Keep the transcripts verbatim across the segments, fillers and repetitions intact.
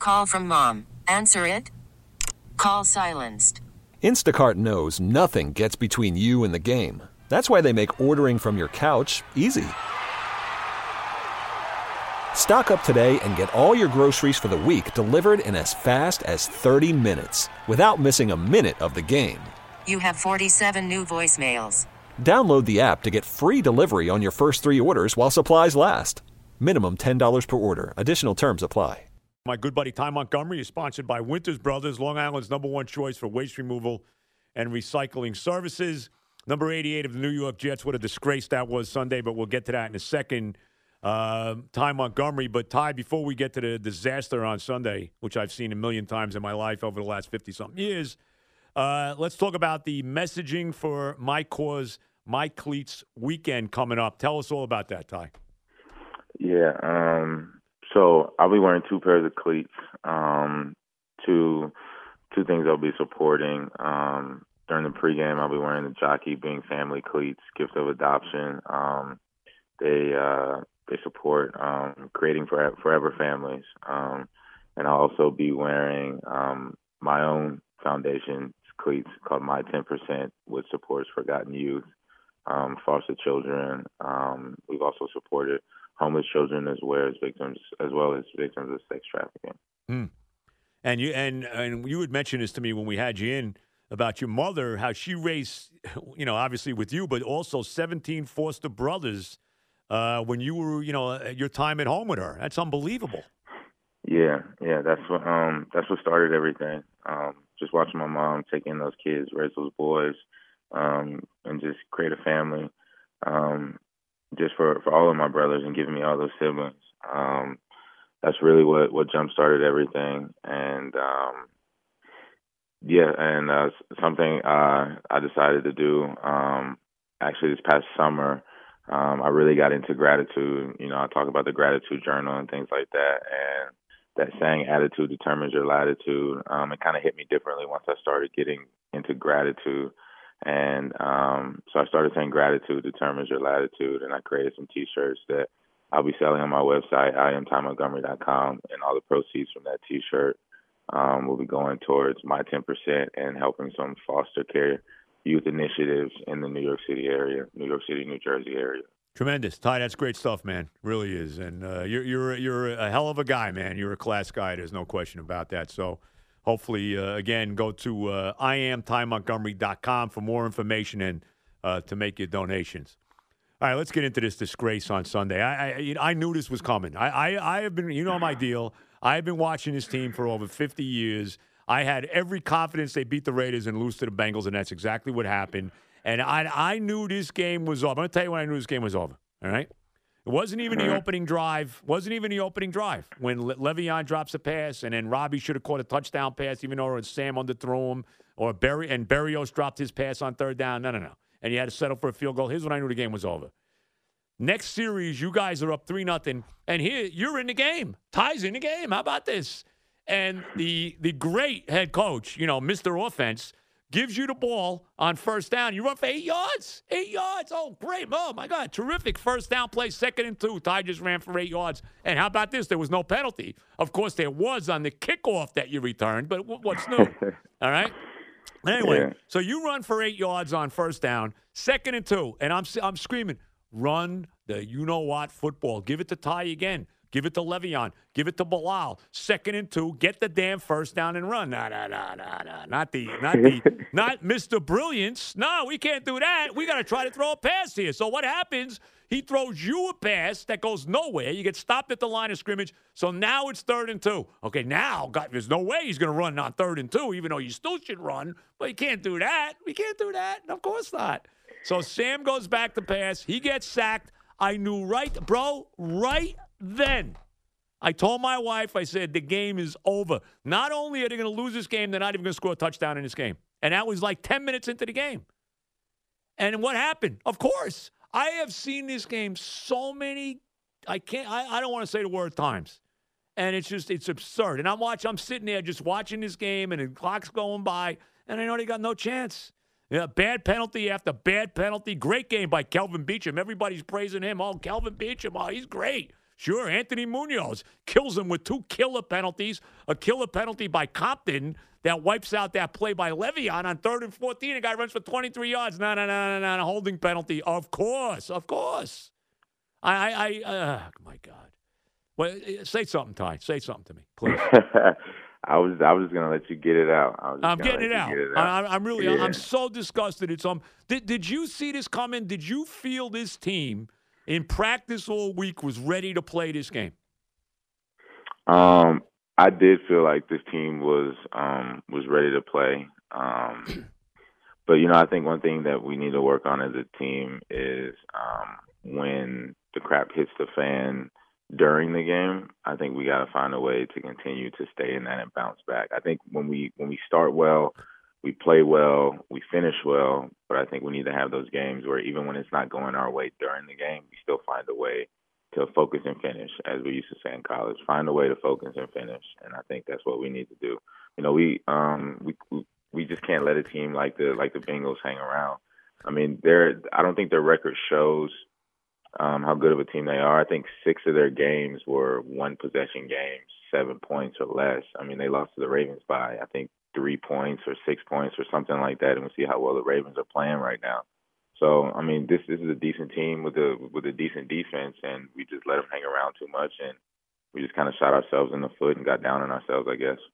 Call from mom. Answer it. Call silenced. Instacart knows nothing gets between you and the game. That's why they make ordering from your couch easy. Stock up today and get all your groceries for the week delivered in as fast as thirty minutes without missing a minute of the game. You have forty-seven new voicemails. Download the app to get free delivery on your first three orders while supplies last. Minimum ten dollars per order. Additional terms apply. My good buddy Ty Montgomery is sponsored by Winters Brothers, Long Island's number one choice for waste removal and recycling services. Number eighty-eight of the New York Jets. What a disgrace that was Sunday, but we'll get to that in a second. Uh, Ty Montgomery. But, Ty, before we get to the disaster on Sunday, which I've seen a million times in my life over the last fifty-something years, uh, let's talk about the messaging for My Cause, My Cleats weekend coming up. Tell us all about that, Ty. Yeah, um... So I'll be wearing two pairs of cleats, um, two two things I'll be supporting. Um, during the pregame, I'll be wearing the Jockey Being Family cleats, gift of adoption. Um, they uh, they support um, creating forever, forever families. Um, and I'll also be wearing um, my own foundation's cleats called My ten percent, which supports forgotten youth, um, foster children. Um, we've also supported homeless children as well as victims, as well as victims of sex trafficking. Mm. And you and and you had mentioned this to me when we had you in about your mother, how she raised, you know, obviously with you, but also seventeen foster brothers uh, when you were, you know, at your time at home with her. That's unbelievable. Yeah, yeah, that's what um that's what started everything. Um, just watching my mom take in those kids, raise those boys, um, and just create a family. Um, just for, for all of my brothers and giving me all those siblings. Um, that's really what, what jump-started everything. And, um, yeah, and uh, something uh, I decided to do, um, actually this past summer, um, I really got into gratitude. You know, I talk about the gratitude journal and things like that. And that saying, attitude determines your latitude, um, it kind of hit me differently once I started getting into gratitude. And um, so I started saying gratitude determines your latitude, and I created some T-shirts that I'll be selling on my website, I am Ty Montgomery dot com, and all the proceeds from that T-shirt um, will be going towards my ten percent and helping some foster care youth initiatives in the New York City area, New York City, New Jersey area. Tremendous. Ty, that's great stuff, man. Really is. And uh, you're, you're, you're a hell of a guy, man. You're a class guy. There's no question about that. So hopefully, uh, again, go to uh, I am Ty Montgomery dot com for more information and uh, to make your donations. All right, let's get into this disgrace on Sunday. I I, you know, I knew this was coming. I, I I have been, you know my deal. I have been watching this team for over fifty years. I had every confidence they beat the Raiders and lose to the Bengals, and that's exactly what happened. And I I knew this game was over. I'm going to tell you when I knew this game was over, all right? It wasn't even the opening drive. Wasn't even the opening drive when Le- Le'Veon drops a pass, and then Robbie should have caught a touchdown pass, even though Sam underthrew him, or Barry and Berrios dropped his pass on third down. No, no, no. And you had to settle for a field goal. Here's when I knew the game was over. Next series, you guys are up three nothing, and here you're in the game. Ty's in the game. How about this? And the the great head coach, you know, Mister Offense, gives you the ball on first down. You run for eight yards. Eight yards. Oh, great. Oh, my God. Terrific first down play, second and two. Ty just ran for eight yards. And how about this? There was no penalty. Of course, there was on the kickoff that you returned, but what's new? All right? Anyway, yeah. So you run for eight yards on first down, second and two. And I'm I'm screaming, run the you-know-what football. Give it to Ty again. Give it to Le'Veon. Give it to Bilal. Second and two. Get the damn first down and run. No, no, no, no, no. Not the, not the, not Mister Brilliance. No, we can't do that. We got to try to throw a pass here. So what happens? He throws you a pass that goes nowhere. You get stopped at the line of scrimmage. So now it's third and two. Okay, now God, there's no way he's going to run on third and two, even though you still should run. But you can't do that. We can't do that. Of course not. So Sam goes back to pass. He gets sacked. I knew right, bro, right then. I told my wife, I said, the game is over. Not only are they going to lose this game, they're not even going to score a touchdown in this game. And that was like ten minutes into the game. And what happened? Of course, I have seen this game so many, I can't, I, I don't want to say the word times. And it's just, it's absurd. And I'm watching, I'm sitting there just watching this game, and the clock's going by, and I know they got no chance. Yeah, bad penalty after bad penalty. Great game by Kelvin Beachum. Everybody's praising him. Oh, Kelvin Beachum, oh, he's great. Sure, Anthony Munoz kills him with two killer penalties, a killer penalty by Compton that wipes out that play by Le'Veon on third and fourteen. A guy runs for twenty-three yards. No, no, no, no, no, holding penalty. Of course, of course. I, I, I uh, my God. Well, say something, Ty. Say something to me, please. I was, I was gonna let you get it out. I was I'm getting it out. it out. I, I'm really, yeah. I'm so disgusted. It's um. Did Did you see this coming? Did you feel this team in practice all week was ready to play this game? Um, I did feel like this team was um was ready to play. Um, but you know, I think one thing that we need to work on as a team is um when the crap hits the fan during the game, I think we got to find a way to continue to stay in that and bounce back. I think when we when we start well, we play well, we finish well, but I think we need to have those games where even when it's not going our way during the game, we still find a way to focus and finish, as we used to say in college. Find a way to focus and finish, and I think that's what we need to do. You know, we um we we just can't let a team like the like the Bengals hang around. I mean, they're I don't think their record shows Um, how good of a team they are. I think six of their games were one-possession games, seven points or less. I mean, they lost to the Ravens by, I think, three points or six points or something like that, and we see how well the Ravens are playing right now. So, I mean, this this is a decent team with a with a decent defense, and we just let them hang around too much, and we just kind of shot ourselves in the foot and got down on ourselves, I guess.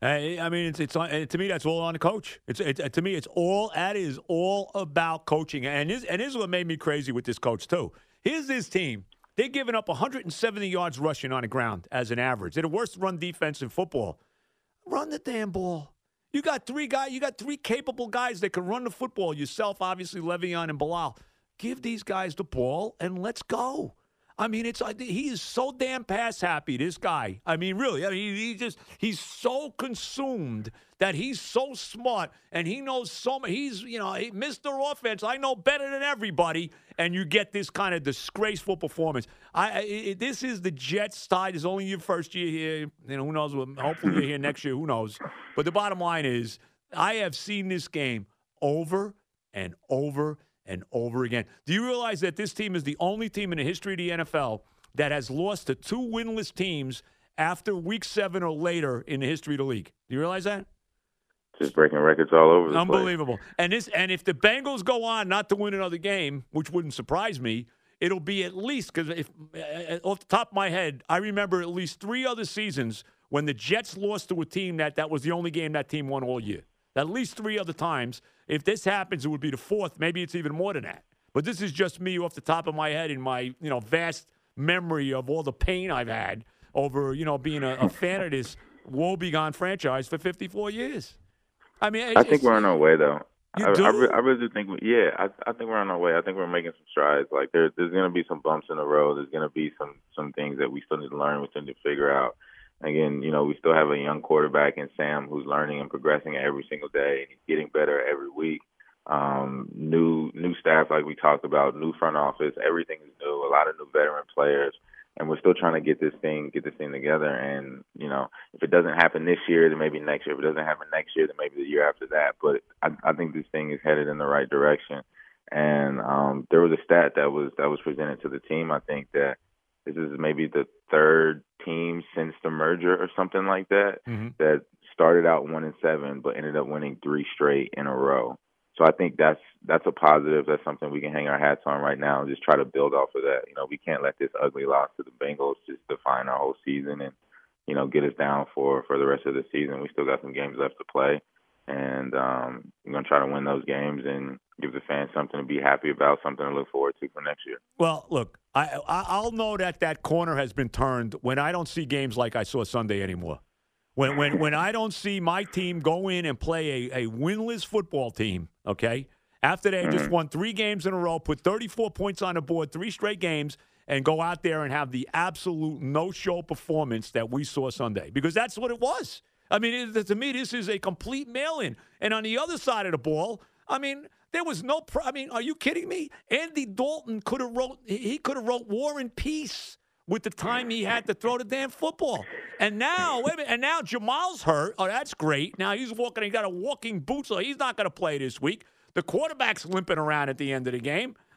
I mean, it's it's to me that's all on the coach. It's it, to me it's all that is all about coaching, and this and this is what made me crazy with this coach too. Here's this team. They're giving up one hundred seventy yards rushing on the ground as an average. They're the worst run defense in football. Run the damn ball. You got three guys. You got three capable guys that can run the football. Yourself, obviously, Le'Veon and Bilal. Give these guys the ball and let's go. I mean, it's he is so damn pass happy, this guy. I mean, really, I mean, he just he's so consumed that he's so smart and he knows so much. He's, you know, Mister Offense. I know better than everybody, and you get this kind of disgraceful performance. I, I this is the Jets' side. It's only your first year here. You know, who knows? Hopefully, you're here next year. Who knows? But the bottom line is, I have seen this game over and over and over again. Do you realize that this team is the only team in the history of the N F L that has lost to two winless teams after week seven or later in the history of the league? Do you realize that? Just breaking records all over the Unbelievable. place. And this, and if the Bengals go on not to win another game, which wouldn't surprise me, it'll be at least, because if uh, off the top of my head, I remember at least three other seasons when the Jets lost to a team that that was the only game that team won all year. At least three other times. If this happens, it would be the fourth. Maybe it's even more than that. But this is just me off the top of my head in my, you know, vast memory of all the pain I've had over, you know, being a, a fan of this woebegone franchise for fifty-four years. I mean, I think we're on our way, though. You I, do? I, re- I really do think, we, yeah, I, I think we're on our way. I think we're making some strides. Like there, there's going to be some bumps in the road. There's going to be some some things that we still need to learn. We still need to figure out. Again, you know, we still have a young quarterback in Sam who's learning and progressing every single day, and he's getting better every week. Um, new new staff, like we talked about, new front office, everything is new. A lot of new veteran players, and we're still trying to get this thing get this thing together. And you know, if it doesn't happen this year, then maybe next year. If it doesn't happen next year, then maybe the year after that. But I, I think this thing is headed in the right direction. And um, there was a stat that was that was presented to the team. I think that this is maybe the third team since the merger or something like that mm-hmm. that started out one and seven but ended up winning three straight in a row. So I think that's that's a positive. That's something we can hang our hats on right now and just try to build off of that. You know, we can't let this ugly loss to the Bengals just define our whole season and, you know, get us down for, for the rest of the season. We still got some games left to play, and um, we're going to try to win those games and give the fans something to be happy about, something to look forward to for next year. Well, look, I, I'll know that that corner has been turned when I don't see games like I saw Sunday anymore. When when when I don't see my team go in and play a, a winless football team, okay, after they mm-hmm. just won three games in a row, put thirty-four points on the board, three straight games, and go out there and have the absolute no-show performance that we saw Sunday. Because that's what it was. I mean, it, to me, this is a complete mail-in. And on the other side of the ball, I mean, there was no pro- – I mean, are you kidding me? Andy Dalton could have wrote – he could have wrote War and Peace with the time he had to throw the damn football. And now, wait a minute, and now Jamal's hurt. Oh, that's great. Now he's walking. He got a walking boot, so he's not going to play this week. The quarterback's limping around at the end of the game.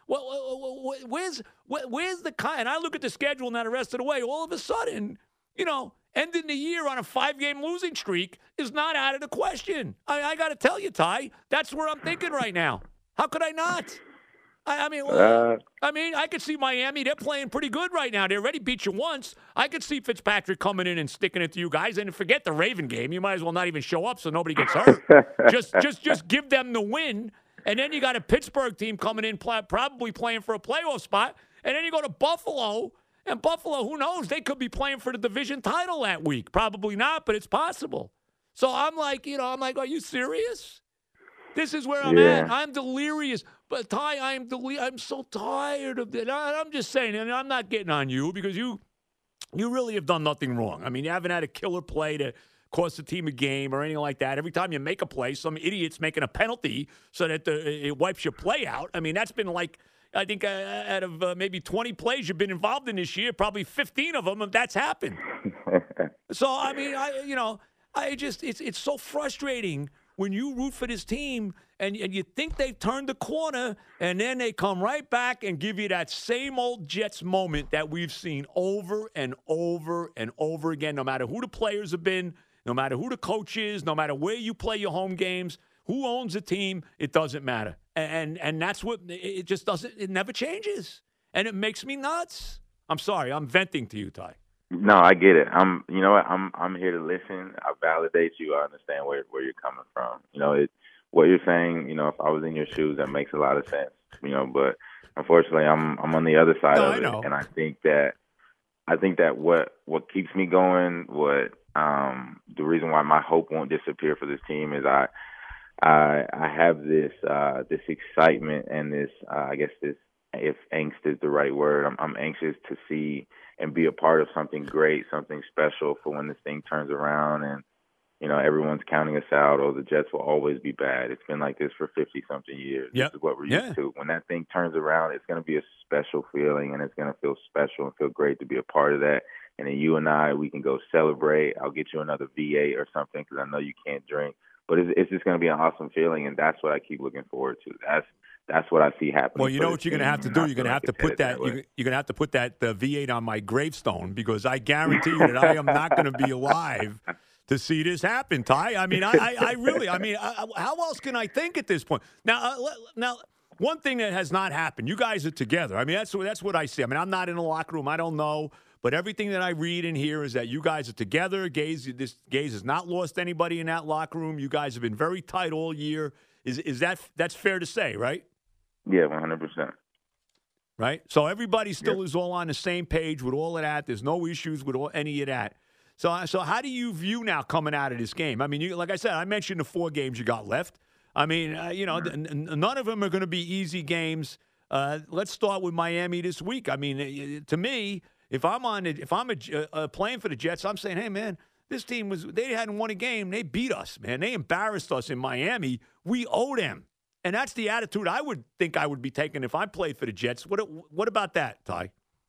Well, where's where's the kind? And I look at the schedule now the rest of the way. All of a sudden, you know, ending the year on a five-game losing streak is not out of the question. I, I got to tell you, Ty, that's where I'm thinking right now. How could I not? I, I mean, well, uh, I mean, I could see Miami. They're playing pretty good right now. They already beat you once. I could see Fitzpatrick coming in and sticking it to you guys. And forget the Raven game. You might as well not even show up so nobody gets hurt. just, just, just give them the win. And then you got a Pittsburgh team coming in, pl- probably playing for a playoff spot. And then you go to Buffalo. And Buffalo, who knows? They could be playing for the division title that week. Probably not, but it's possible. So I'm like, you know, I'm like, are you serious? This is where I'm yeah. at. I'm delirious. But, Ty, I'm deli- I'm so tired of it. I'm just saying, and I'm not getting on you because you you really have done nothing wrong. I mean, you haven't had a killer play to cost the team a game or anything like that. Every time you make a play, some idiot's making a penalty so that the, it wipes your play out. I mean, that's been like, I think uh, out of uh, maybe twenty plays you've been involved in this year, probably fifteen of them, that's happened. So, I mean, I you know, I just, it's it's so frustrating when you root for this team and, and you think they've turned the corner and then they come right back and give you that same old Jets moment that we've seen over and over and over again, no matter who the players have been, no matter who the coach is, no matter where you play your home games, who owns the team, it doesn't matter. And and that's what, it just doesn't, it never changes. And it makes me nuts. I'm sorry, I'm venting to you, Ty. No, I get it. I'm, you know what? I'm, I'm here to listen. I validate you. I understand where, where you're coming from. You know, it, what you're saying. You know, if I was in your shoes, that makes a lot of sense. You know, but unfortunately, I'm, I'm on the other side no, of I it, know. and I think that, I think that what, what keeps me going, what, um, the reason why my hope won't disappear for this team is I, I, I have this, uh, this excitement and this, uh, I guess this, if angst is the right word, I'm, I'm anxious to see and be a part of something great, something special for when this thing turns around and, you know, everyone's counting us out or the Jets will always be bad. It's been like this for fifty-something years. Yep. This is what we're yeah. used to. When that thing turns around, it's going to be a special feeling and it's going to feel special and feel great to be a part of that. And then you and I, we can go celebrate. I'll get you another V eight or something because I know you can't drink. But it's, it's just going to be an awesome feeling, and that's what I keep looking forward to. That's That's what I see happening. Well, you know what you're going to have to do? You're going to have to put that. You're, you're going to have to put that uh, V eight on my gravestone because I guarantee you that I am not going to be alive to see this happen, Ty. I mean, I, I, I really. I mean, I, how else can I think at this point? Now, uh, now, one thing that has not happened. You guys are together. I mean, that's that's what I see. I mean, I'm not in the locker room. I don't know. But everything that I read and hear is that you guys are together. Gaze, this Gaze has not lost anybody in that locker room. You guys have been very tight all year. Is is that that's fair to say, right? Yeah, one hundred percent. Right? So everybody still yeah. is all on the same page with all of that. There's no issues with all, any of that. So, so how do you view now coming out of this game? I mean, you, like I said, I mentioned the four games you got left. I mean, uh, you know, n- n- none of them are going to be easy games. Uh, let's start with Miami this week. I mean, to me, if I'm on, if I'm a, uh, playing for the Jets, I'm saying, hey man, this team was they hadn't won a game. They beat us, man. They embarrassed us in Miami. We owe them. And that's the attitude I would think I would be taking if I played for the Jets. What what about that, Ty?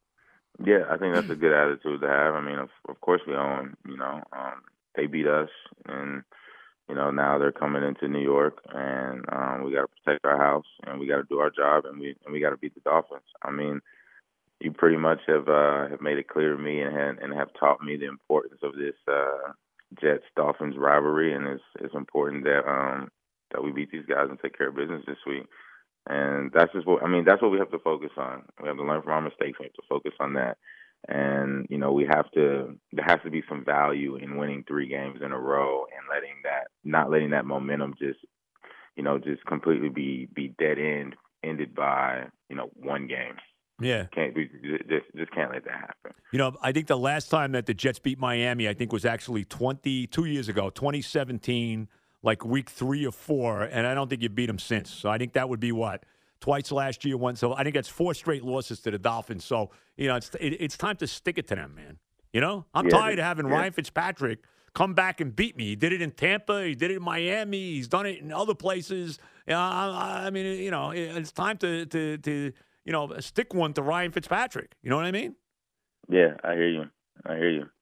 Yeah, I think that's a good attitude to have. I mean, of, of course we own them. You know, um, they beat us, and you know now they're coming into New York, and um, we got to protect our house, and we got to do our job, and we and we got to beat the Dolphins. I mean, you pretty much have uh, have made it clear to me and have, and have taught me the importance of this uh, Jets Dolphins rivalry, and it's it's important that. Um, that we beat these guys and take care of business this week. And that's just what, I mean, that's what we have to focus on. We have to learn from our mistakes. We have to focus on that. And, you know, we have to, there has to be some value in winning three games in a row and letting that, not letting that momentum just, you know, just completely be, be dead end, ended by, you know, one game. Yeah. Can't we just, just can't let that happen. You know, I think the last time that the Jets beat Miami, I think was actually twenty-two years ago, twenty seventeen, like week three or four, and I don't think you beat them since. So I think that would be what? Twice last year, once. So I think that's four straight losses to the Dolphins. So, you know, it's it, it's time to stick it to them, man. You know? I'm yeah, tired of having yeah. Ryan Fitzpatrick come back and beat me. He did it in Tampa. He did it in Miami. He's done it in other places. You know, I, I mean, you know, it's time to, to, to, you know, stick one to Ryan Fitzpatrick. You know what I mean? Yeah, I hear you. I hear you.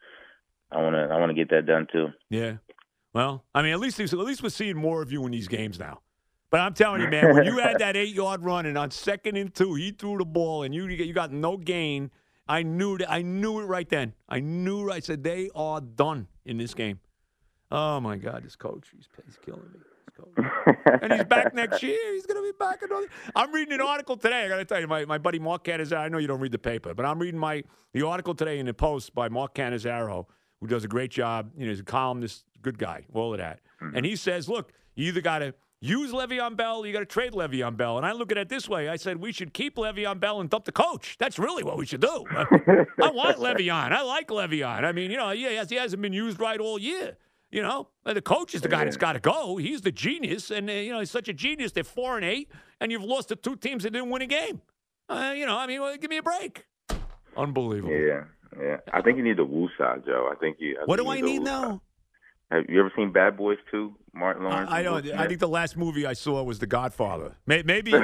I want to I want to get that done, too. Yeah. Well, I mean, at least at least we're seeing more of you in these games now. But I'm telling you, man, when you had that eight-yard run and on second and two, he threw the ball and you you got no gain, I knew that. I knew it right then. I knew. I said they are done in this game. Oh my God, this coach, he's, he's killing me. This coach. And he's back next year. He's going to be back another. I'm reading an article today. I got to tell you, my, my buddy Mark Cannizzaro. I know you don't read the paper, but I'm reading my the article today in the Post by Mark Cannizzaro, who does a great job. You know, he's a columnist, good guy, all of that. Mm-hmm. And he says, look, you either got to use Le'Veon Bell or you got to trade Le'Veon Bell. And I look at it this way. I said, we should keep Le'Veon Bell and dump the coach. That's really what we should do. I want Le'Veon. I like Le'Veon. I mean, you know, yeah, he hasn't been used right all year. You know, the coach is the guy that's got to go. He's the genius. And, uh, you know, he's such a genius. They're four and eight, and you've lost to two teams that didn't win a game. Uh, you know, I mean, well, give me a break. Unbelievable. Yeah, yeah. I think you need the woosah, Joe. I think you. I what think do you I need now? Have you ever seen Bad Boys two? Martin Lawrence. I don't. I think the last movie I saw was The Godfather. Maybe.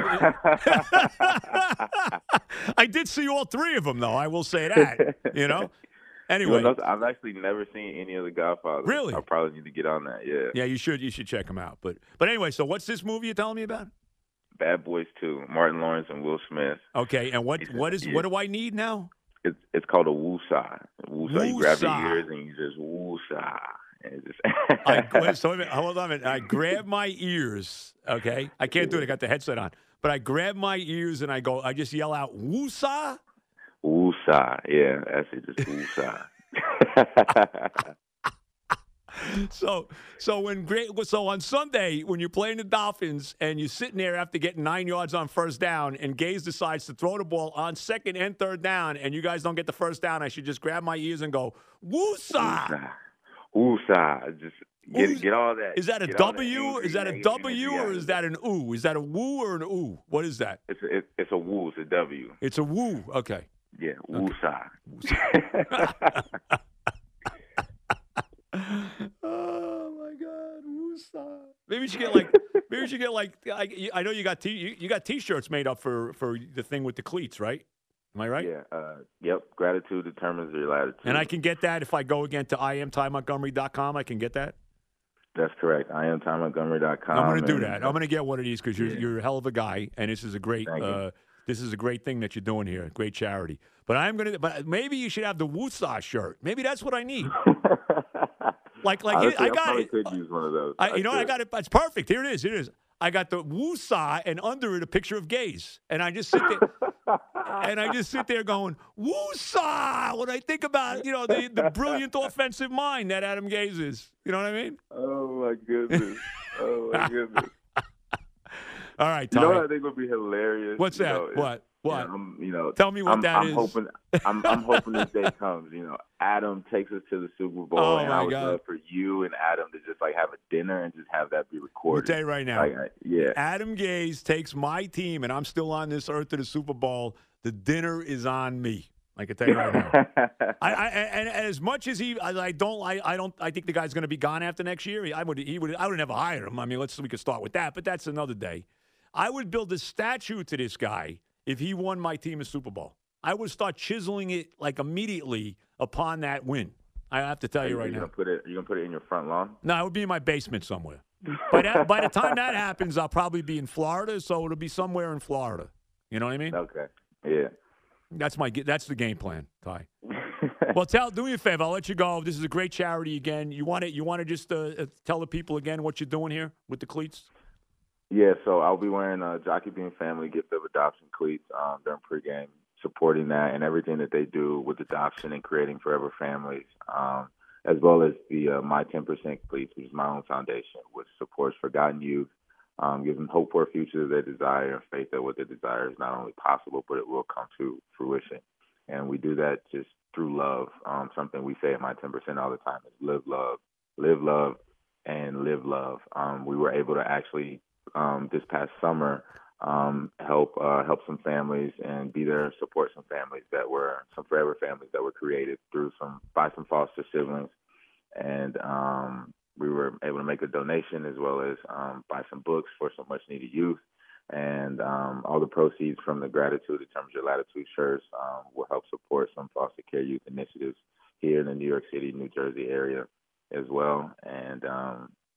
I did see all three of them, though. I will say that. You know. Anyway, you know, I've actually never seen any of the Godfathers. Really? I probably need to get on that. Yeah. Yeah, you should. You should check them out. But but anyway, so what's this movie you're telling me about? Bad Boys two. Martin Lawrence and Will Smith. Okay, and what what is what do I need now? It's it's called a woosah. Woosah. You grab your ears and you just woosah. And it just I, so wait a minute, hold on a minute. I grab my ears. Okay, I can't do it. I got the headset on. But I grab my ears and I go. I just yell out woosah. Woosah, yeah, that's it, just woosah. so, so when great, so on Sunday when you're playing the Dolphins and you're sitting there after getting nine yards on first down, and Gaze decides to throw the ball on second and third down, and you guys don't get the first down, I should just grab my ears and go woosah, woosah, just get get all that. Is that a W? Is that a W or is that an ooh? Is that a woo or an ooh? What is that? It's a, it's a woo. It's a W. It's a woo. Okay. Yeah, woosah. Okay. Oh my God, woosah! Maybe we should get like, maybe we should get like. I, I know you got t you, you got t-shirts made up for for the thing with the cleats, right? Am I right? Yeah. Uh, yep. Gratitude determines your latitude. And I can get that if I go again to I am Ty Montgomery dot com. I can get that. That's correct. I am Ty Montgomery dot com. I'm going to do that. I'm going to get one of these because you're yeah. you're a hell of a guy, and this is a great. Uh, This is a great thing that you're doing here. Great charity. But I'm gonna. But maybe you should have the woosah shirt. Maybe that's what I need. like, like Honestly, I got I it. could use one of those. I, I you know, could. I got it. It's perfect. Here it is. Here it is. I got the woosah, and under it a picture of Gaze, and I just sit there, and I just sit there going woosah when I think about you know the the brilliant offensive mind that Adam Gaze is. You know what I mean? Oh my goodness. Oh my goodness. All right, Ty. You know what I think would be hilarious? What's you that? know, what? What? You know, I'm, you know, Tell me what I'm, that I'm is. Hoping, I'm, I'm hoping this day comes. You know, Adam takes us to the Super Bowl, Oh, and my I would God. love for you and Adam to just like have a dinner and just have that be I'll recorded. tell you right now. Like, I- yeah. Adam Gaze takes my team, and I'm still on this earth to the Super Bowl. The dinner is on me. I can tell you right now. I, I and, and as much as he, I, I don't, I, I don't, I think the guy's going to be gone after next year. I would, he would, I would never hire him. I mean, let's we could start with that, but that's another day. I would build a statue to this guy if he won my team a Super Bowl. I would start chiseling it like immediately upon that win. I have to tell you Are right you now. Gonna put it, are you gonna put it in your front lawn? No, it would be in my basement somewhere. By that, by the time that happens, I'll probably be in Florida, so it'll be somewhere in Florida. You know what I mean? Okay. Yeah. That's my that's the game plan, Ty. Well, tell do me a favor. I'll let you go. This is a great charity again. You want it? You want to just uh, tell the people again what you're doing here with the cleats? Yeah, so I'll be wearing uh, Jockey Bean Family Gift of Adoption cleats um, during pregame, supporting that and everything that they do with adoption and creating forever families, um, as well as the uh, My ten percent Cleats, which is my own foundation, which supports forgotten youth, um, gives them hope for a future that they desire and faith that what they desire is not only possible, but it will come to fruition. And we do that just through love. Um, something we say at My ten percent all the time is live love, live love, and live love. Um, we were able to actually Um, this past summer, um, help uh, help some families and be there to support some families that were some forever families that were created through some by some foster siblings, and um, we were able to make a donation as well as um, buy some books for some much needed youth, and um, all the proceeds from the Gratitude Determines Your Latitude shirts um, will help support some foster care youth initiatives here in the New York City, New Jersey area as well, and um,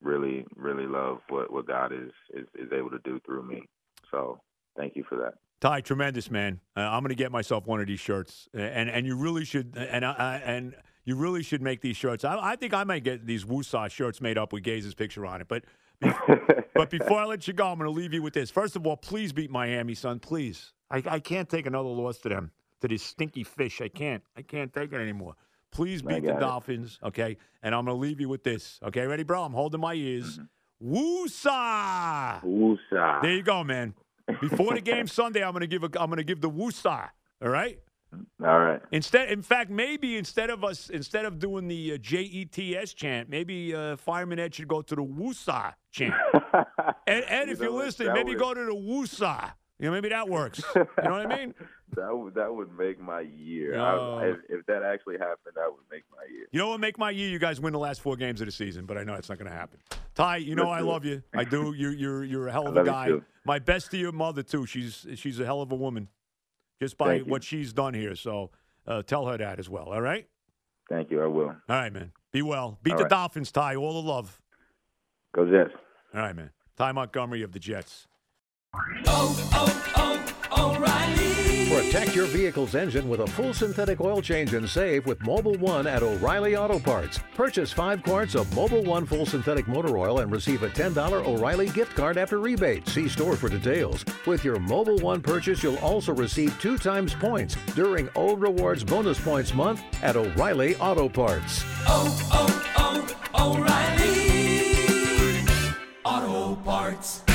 really, really love what, what God is, is, is able to do through me. So thank you for that. Ty, tremendous, man. Uh, I'm going to get myself one of these shirts, and and you really should, and I, and you really should make these shirts. I, I think I might get these Woosah shirts made up with Gaze's picture on it. But but before I let you go, I'm going to leave you with this. First of all, please beat Miami, son. Please. I, I can't take another loss to them, to these stinky fish. I can't. I can't take it anymore. Please beat the Dolphins, it. okay? And I'm going to leave you with this. Okay, ready, bro? I'm holding my ears. Mm-hmm. Woosah! Woosah. There you go, man. Before the game Sunday, I'm going to give a, I'm going to give the woosah. All right. All right. Instead, in fact, maybe instead of us, instead of doing the uh, J E T S chant, maybe uh, Fireman Ed should go to the woosah chant. and and you if you're listening, maybe would... go to the woosah. You know, maybe that works. You know what I mean? That would that would make my year. No. I, if, if that actually happened, that would make my year. You know what would make my year? You guys win the last four games of the season, but I know it's not going to happen. Ty, you know Let's I love you. I do. You're you're you're a hell of a guy. My best to your mother too. She's she's a hell of a woman, just by what she's done here. So uh, tell her that as well. All right. Thank you. I will. All right, man. Be well. Beat all the right. Dolphins, Ty. All the love. Go Jets. All right, man. Ty Montgomery of the Jets. Oh, oh, oh, O'Reilly. Protect your vehicle's engine with a full synthetic oil change and save with Mobil one at O'Reilly Auto Parts. Purchase five quarts of Mobil one full synthetic motor oil and receive a ten dollars O'Reilly gift card after rebate. See store for details. With your Mobil one purchase, you'll also receive two times points during O Rewards Bonus Points Month at O'Reilly Auto Parts. Oh, oh, oh, O'Reilly Auto Parts.